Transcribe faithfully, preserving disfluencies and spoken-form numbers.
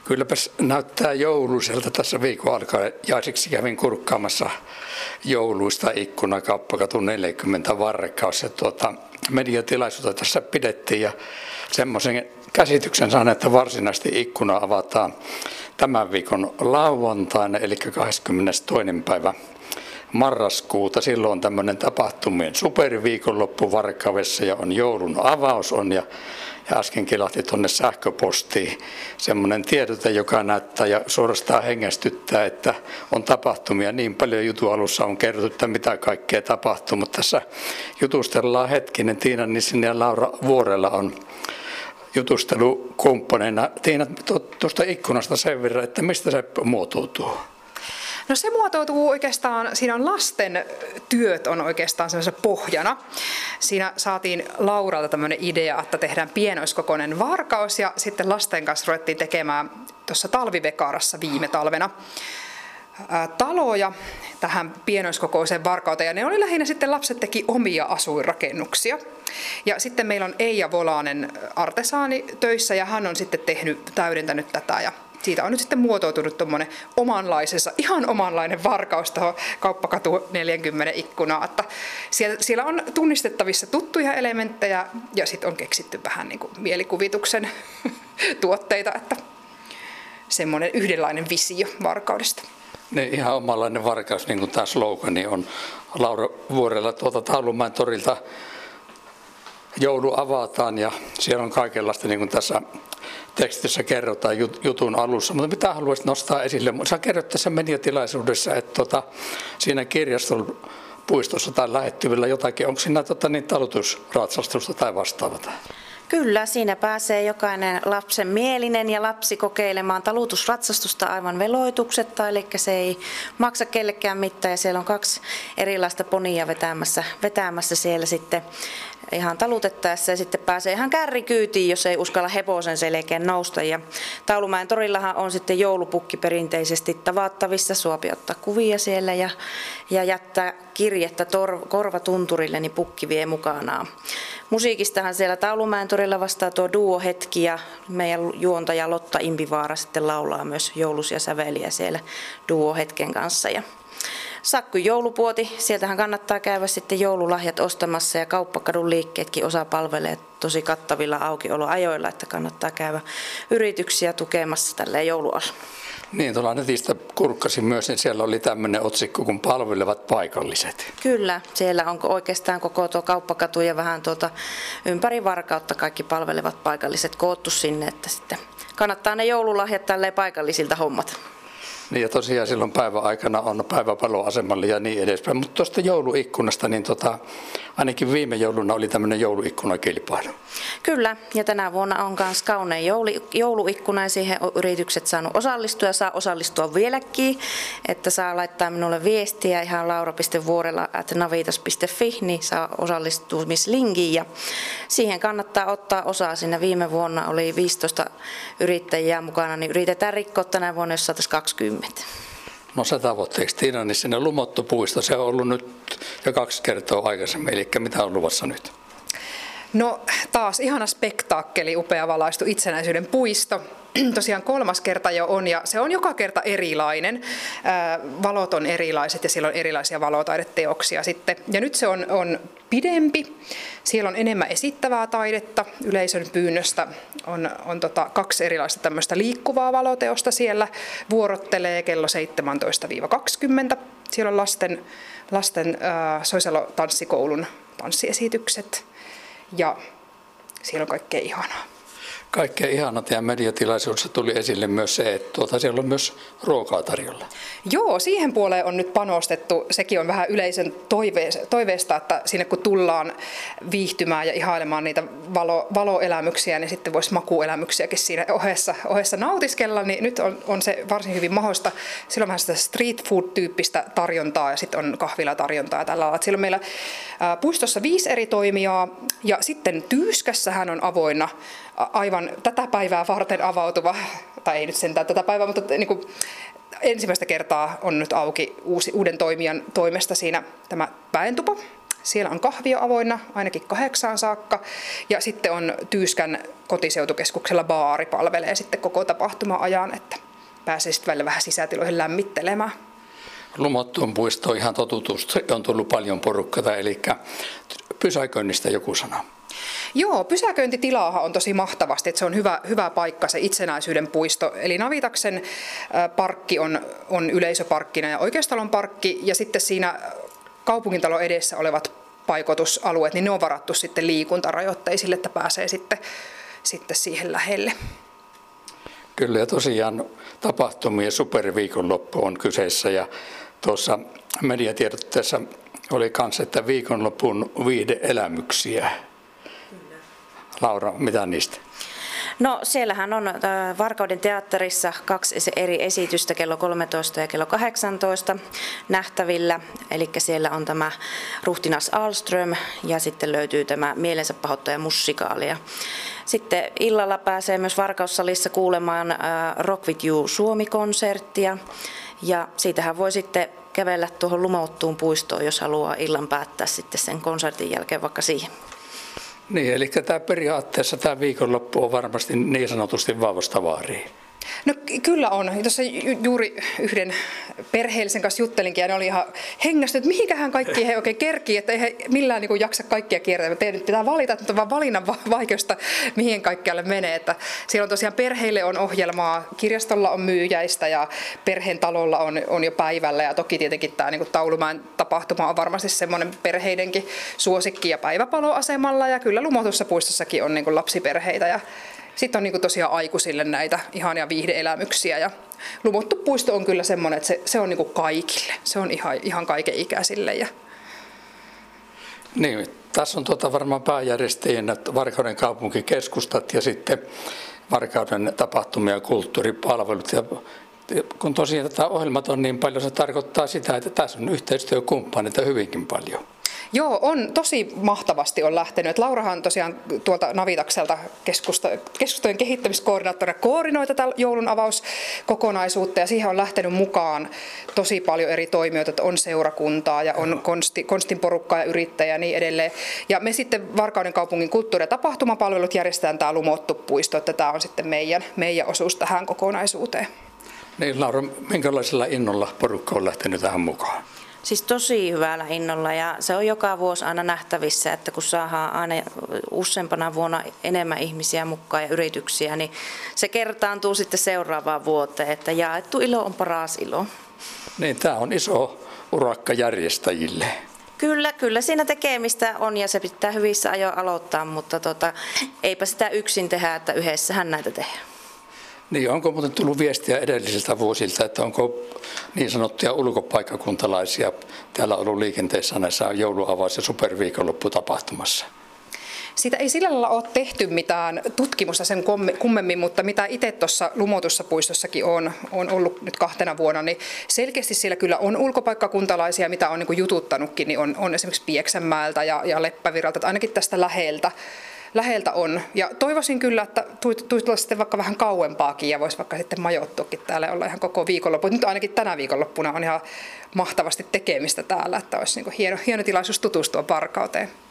Kylläpäs näyttää jouluiselta tässä viikon alkajaisiksi. Kävin kurkkaamassa jouluista ikkuna Kauppakatu neljäkymmentä Varkaus. Tuota, mediatilaisuutta tässä pidettiin ja semmoisen käsityksen saan, että varsinaisesti ikkuna avataan tämän viikon lauantaina, eli kahdeskymmenestoinen päivä marraskuuta. Silloin on tämmöinen tapahtumien superviikonloppu Varkaudessa ja on joulun avaus on ja, ja äsken kilahti tuonne sähköpostiin semmoinen tiedote, joka näyttää ja suorastaan hengästyttää, että on tapahtumia niin paljon. Jutun alussa on kerrottu, että mitä kaikkea tapahtuu, mutta tässä jutustellaan hetkinen. Tiina Nissen ja Laura Vuorella on jutustelukumppaneina. Tiina, tuosta ikkunasta sen verran, että mistä se muotoutuu? No se muotoutuu oikeastaan, siinä on lasten työt on oikeastaan sellaisena pohjana. Siinä saatiin Lauralta tämmöinen idea, että tehdään pienoiskokoinen Varkaus ja sitten lasten kanssa ruvettiin tekemään tuossa talvivekarassa viime talvena taloja tähän pienoiskokoiseen Varkauteen ja ne oli lähinnä sitten lapset teki omia asuinrakennuksia. Ja sitten meillä on Eija Volanen artesaani töissä ja hän on sitten tehnyt, täydentänyt tätä ja siitä on nyt sitten muotoutunut tuommoinen omanlaisensa, ihan omanlainen Varkaus tuohon Kauppakatu neljäkymmentä ikkunaan. Että siellä, siellä on tunnistettavissa tuttuja elementtejä ja sitten on keksitty vähän niin kuin mielikuvituksen tuotteita, että semmoinen yhdenlainen visio Varkaudesta. Niin, ihan omanlainen Varkaus, niin kuin tämä slogani on Laura Vuorella tuolta Taulumäen torilta. Joulu avataan ja siellä on kaikenlaista, niin kuin tässä tekstissä kerrotaan jutun alussa. Mutta mitä haluaisit nostaa esille? Sä kerrot tässä mediatilaisuudessa, että tota, siinä kirjaston puistossa tai lähettyvillä jotakin, onko siinä tota, niin, talutusratsastusta tai vastaavaa? Kyllä, siinä pääsee jokainen lapsen mielinen ja lapsi kokeilemaan talutusratsastusta aivan veloituksetta, eli se ei maksa kellekään mitään ja siellä on kaksi erilaista ponia vetämässä, vetämässä siellä sitten ihan talutettaessa ja sitten pääsee ihan kärrikyytiin, jos ei uskalla hevosen selkeän nousta. Ja Taulumäen torillahan on sitten joulupukki perinteisesti tavattavissa, suopi ottaa kuvia siellä ja, ja jättää kirjettä tor, korvatunturille, niin pukki vie mukanaan. Musiikistahan siellä Taulumäen torilla vastaa tuo duo Hetki ja meidän juontaja Lotta Impivaara sitten laulaa myös joulusia säveliä siellä duo Hetken kanssa. Ja Sakky joulupuoti, sieltähän kannattaa käydä sitten joululahjat ostamassa ja Kauppakadun liikkeetkin osa palvelee tosi kattavilla aukioloajoilla, että kannattaa käydä yrityksiä tukemassa tällä joulualla. Niin, tuolla netistä kurkkasin myös, niin siellä oli tämmöinen otsikko kuin palvelevat paikalliset. Kyllä, siellä on oikeastaan koko tuo Kauppakatu ja vähän tuota ympäri Varkautta kaikki palvelevat paikalliset koottu sinne, että sitten kannattaa ne joululahjat tälleen paikallisilta hommat. Niin ja tosiaan silloin päivän aikana on päiväpaloasemalle ja niin edespäin. Mutta tuosta jouluikkunasta, niin tota, ainakin viime jouluna oli tämmöinen jouluikkunakilpailu. Kyllä, ja tänä vuonna on myös kaunein jouluikkuna ja siihen on yritykset saanut osallistua ja saa osallistua vieläkin. Että saa laittaa minulle viestiä ihan laura piste vuorela ät navitas piste fi, niin saa osallistumislinkin ja siihen kannattaa ottaa osaa. Siinä viime vuonna oli viisitoista yrittäjää mukana, niin yritetään rikkoa tänä vuonna, jos saataisiin kaksikymmentä. No se tavoitteeksi Tiina, niin sinne Lumottupuisto, se on ollut nyt jo kaksi kertaa aikaisemmin, eli mitä on luvassa nyt? No taas ihana spektaakkeli, upea valaistu itsenäisyyden puisto. Tosiaan kolmas kerta jo on ja se on joka kerta erilainen. Valot on erilaiset ja siellä on erilaisia valotaideteoksia sitten. Ja nyt se on, on pidempi. Siellä on enemmän esittävää taidetta. Yleisön pyynnöstä on, on tota kaksi erilaista tämmöistä liikkuvaa valoteosta siellä. Vuorottelee kello seitsemäntoista kaksikymmentä. Siellä on lasten, lasten äh, Soisalo tanssikoulun tanssiesitykset ja siellä on kaikkea ihanaa. Kaikkein ihanat ja mediatilaisuudessa tuli esille myös se, että tuota, siellä on myös ruokaa tarjolla. Joo, siihen puoleen on nyt panostettu. Sekin on vähän yleisön toiveesta, että sinne kun tullaan viihtymään ja ihailemaan niitä valo, valoelämyksiä, niin sitten voisi makuelämyksiäkin siinä ohessa, ohessa nautiskella. Niin nyt on, on se varsin hyvin mahdollista. Siellä on vähän sitä street food-tyyppistä tarjontaa ja sitten on kahvilatarjontaa ja tällä lailla. Siellä on meillä ää, puistossa viisi eri toimijaa ja sitten Tyyskässähän on avoinna aivan tätä päivää varten avautuva, tai ei nyt sentään tätä päivää, mutta niin kuin ensimmäistä kertaa on nyt auki uusi, uuden toimijan toimesta siinä tämä väentupa. Siellä on kahvio avoinna ainakin kahdeksaan saakka ja sitten on Tyyskän kotiseutukeskuksella baari palvelee sitten koko tapahtuma-ajan, että pääsee sitten välillä vähän sisätiloihin lämmittelemään. Lumottuun puistoon ihan totutusti on tullut paljon porukkaa, eli pysäköinnistä joku sana. Joo, pysäköintitilaahan on tosi mahtavasti, että se on hyvä, hyvä paikka se itsenäisyyden puisto. Eli Navitaksen parkki on, on yleisöparkkina ja oikeustalon parkki ja sitten siinä kaupungintalon edessä olevat paikoitusalueet, niin ne on varattu sitten liikuntarajoitteisille, että pääsee sitten, sitten siihen lähelle. Kyllä ja tosiaan tapahtumien superviikonloppu on kyseessä ja tuossa mediatiedotteessa oli kanssa, että viikonlopun viihde-elämyksiä. Laura, mitä niistä? No siellähän on Varkauden teatterissa kaksi eri esitystä kello kolmetoista ja kello kahdeksantoista nähtävillä. Eli siellä on tämä Ruhtinas Ahlström ja sitten löytyy tämä Mielensä pahoittaja -musikaali. Sitten illalla pääsee myös Varkaussalissa kuulemaan Rock with You Suomi-konserttia ja siitähän voi sitten kävellä tuohon Lumottuun puistoon, jos haluaa illan päättää sitten sen konsertin jälkeen vaikka siihen. Niin, eli tämä periaatteessa tämä viikonloppu on varmasti niin sanotusti vauvasta vaariin. No kyllä on. Tuossa juuri yhden perheellisen kanssa juttelinkin ja ne oli ihan hengästynyt, että mihinkähän kaikki he oikein kerkii, että ei he millään niin kuin jaksa kaikkia kiertää. Teidän pitää valita, että on vaan valinnan vaikeusta, mihin kaikkialle menee. Että siellä on tosiaan perheille on ohjelmaa, kirjastolla on myyjäistä ja perheen talolla on, on jo päivällä ja toki tietenkin tämä niin kuin Taulumäen tapahtuma on varmasti semmoinen perheidenkin suosikki ja päiväpaloasemalla ja kyllä Lumotussa puistossakin on niin kuin lapsiperheitä ja sitten on niin kuin tosiaan aikuisille näitä ihania viihde-elämyksiä ja Lumottu puisto on kyllä semmoinen, että se, se on niin kuin kaikille. Se on ihan, ihan kaikenikäisille. Ja... Niin, tässä on tuota varmaan pääjärjestäjänä Varkauden kaupunkikeskustat ja sitten Varkauden tapahtumia ja kulttuuripalvelut. Ja kun tosiaan tätä ohjelmat on niin paljon, se tarkoittaa sitä, että tässä on yhteistyökumppaneita hyvinkin paljon. Joo, on tosi mahtavasti on lähtenyt. Laurahan tosiaan tuolta Navitakselta keskusta, keskustojen kehittämiskoordinaattorina koordinoi tätä joulun avauskokonaisuutta ja siihen on lähtenyt mukaan tosi paljon eri toimijoita, että on seurakuntaa ja on konsti, konstin porukkaa ja yrittäjä ja niin edelleen. Ja me sitten Varkauden kaupungin kulttuuri- ja tapahtumapalvelut järjestetään tämä Lumottu puisto, että tämä on sitten meidän, meidän osuus tähän kokonaisuuteen. Niin Laura, minkälaisella innolla porukka on lähtenyt tähän mukaan? Siis tosi hyvällä innolla ja se on joka vuosi aina nähtävissä, että kun saadaan aina useampana vuonna enemmän ihmisiä mukaan ja yrityksiä, niin se kertaantuu sitten seuraavaan vuoteen, että jaettu ilo on paras ilo. Niin, tämä on iso urakka järjestäjille. Kyllä, kyllä siinä tekemistä on ja se pitää hyvissä ajoin aloittaa, mutta tota, eipä sitä yksin tehdä, että yhdessähän näitä tehdään. Niin, onko muuten tullut viestiä edellisiltä vuosilta, että onko niin sanottuja ulkopaikkakuntalaisia täällä ollut liikenteessä näissä jouluavaus- ja superviikonlopputapahtumassa? Siitä ei sillä lailla ole tehty mitään tutkimusta sen kummemmin, mutta mitä itse tuossa Lumotussa puistossakin on, on ollut nyt kahtena vuonna, niin selkeästi siellä kyllä on ulkopaikkakuntalaisia, mitä on niin kuin jututtanutkin, niin on, on esimerkiksi Pieksämäeltä ja, ja Leppävirralta, että ainakin tästä läheltä. Läheltä on. Ja toivoisin kyllä, että tulisi sitten vaikka vähän kauempaakin ja voisi vaikka sitten majoittuakin täällä olla ihan koko viikonloppu. Nyt ainakin tänä viikonloppuna on ihan mahtavasti tekemistä täällä, että olisi niin kuin hieno, hieno tilaisuus tutustua Varkauteen.